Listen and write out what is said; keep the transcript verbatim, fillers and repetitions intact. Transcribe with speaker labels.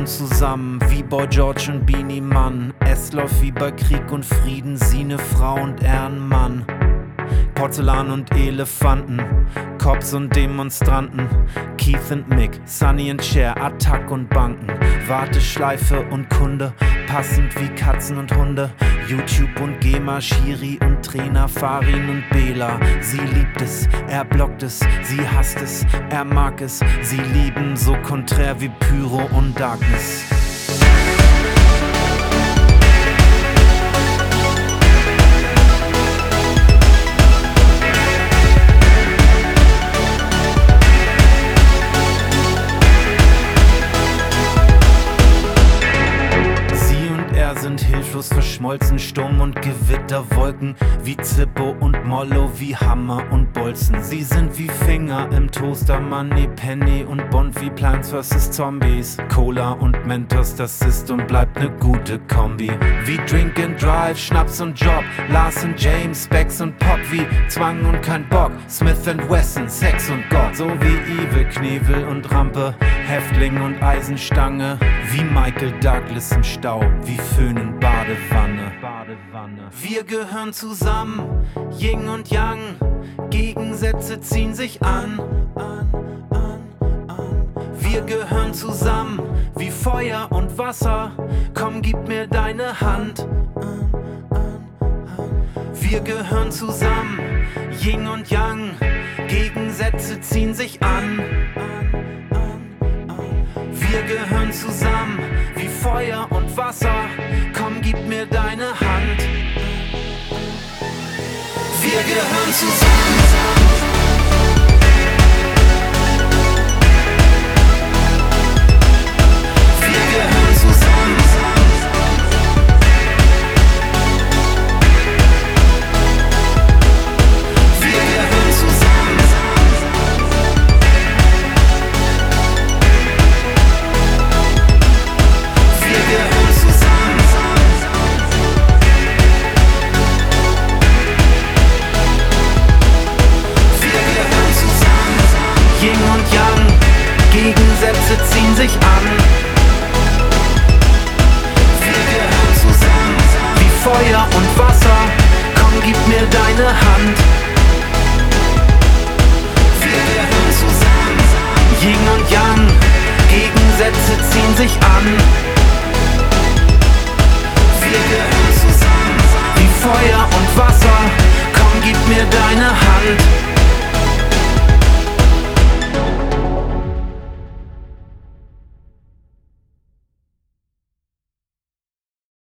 Speaker 1: zusammen wie Boy George und Beanie Man. Es läuft wie bei Krieg und Frieden, sie ne Frau und er ein Mann. Porzellan und Elefanten, Cops und Demonstranten, Keith und Mick, Sonny und Cher, Attack und Banken, Warteschleife und Kunde, passend wie Katzen und Hunde, YouTube und GEMA, Schiri und Trainer, Farin und Bela. Sie liebt es, er blockt es, sie hasst es, er mag es, sie lieben so konträr wie Pyro und Darkness. Sind hilflos verschmolzen, Sturm und Gewitterwolken, wie Zippo und Mollo, wie Hammer und Bolzen. Sie sind wie Finger im Toaster, Money, Penny und Bond, wie Plants versus. Zombies. Cola und Mentos, das ist und bleibt ne gute Kombi. Wie Drink and Drive, Schnaps und Job, Lars und James, Becks und Pop, wie Zwang und kein Bock, Smith and Wesson, Sex und Gott. So wie Evil, Knevel und Rampe, Häftling und Eisenstange, wie Michael Douglas im Stau, wie Föhn in Badewanne. Badewanne. Wir gehören zusammen, Yin und Yang, Gegensätze ziehen sich an, an, an, an. Wir gehören zusammen, wie Feuer und Wasser, komm gib mir deine Hand, an, an, an. Wir gehören zusammen, Yin und Yang, Gegensätze ziehen sich an, an, an, an. Wir gehören zusammen, wie Feuer und Wasser, komm gib mir deine Hand. Wir gehören zusammen. Wir gehören zusammen. Wir gehören zusammen. Wir gehören zusammen. Wir gehören zusammen. Yin und Yang, Gegensätze ziehen sich an. Wir gehören zusammen. Wie Feuer und Wasser, komm gib mir deine Hand. Wir gehören zusammen. Yin und Yang, Gegensätze ziehen sich an. Wir gehören zusammen. Wie Feuer und Wasser, komm gib mir deine Hand.